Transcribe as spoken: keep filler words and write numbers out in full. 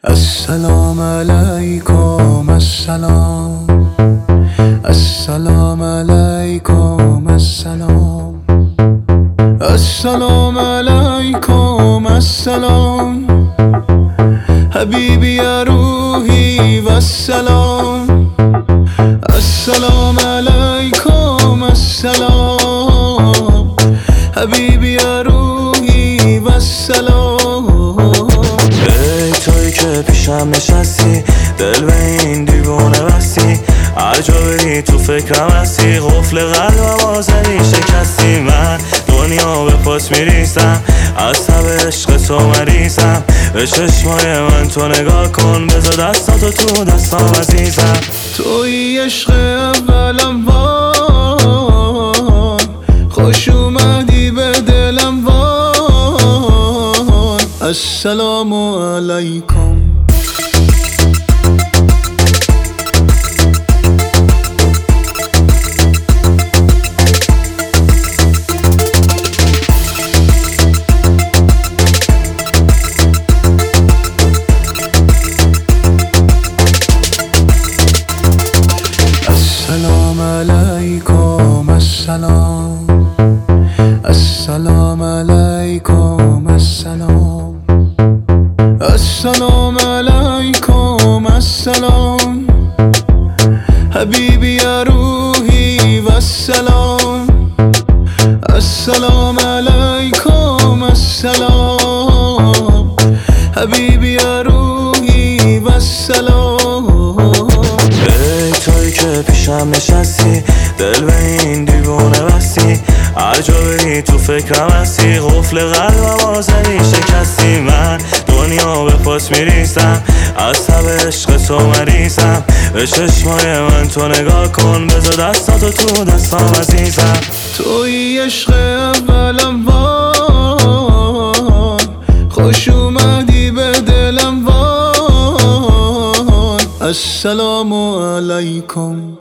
السلام علیکم السلام السلام علیکم السلام السلام علیکم السلام حبیبی یا روحی و السلام السلام علیکم السلام حبیبی یا روحی و السلام. ای تویی که پیشم نشستی، دل به این دیوونه بستی، هر جا بری تو فکرم هستی، قفل قلبم آزدی شکستی. من دنیا به پاس میریسم، از تب عشق تو مریضم، به چشمای من تو نگاه کن، بذار دستاتو تو دستام عزیزم. توی عشق اولم وای، خوش اومدی به دلم وای. السلام علیکم. السلام علیکم السلام السلام علیکم السلام السلام علیکم السلام حبیبی یا روحی و السلام السلام علیکم السلام حبیبی یا روحی و السلام. ای تویی که پیشم نشستی، دل به این دیوونه بستی، هر جا بری تو فکرم هستی، قفل قلبم آزدی شکستی. من دنیا به پاس میریسم، از تب عشق تو مریضم، به چشمای من تو نگاه کن، بذار دستاتو تو دستام عزیزم. توی عشق اولم وای، خوش اومدی به دلم وای. السلام علیکم.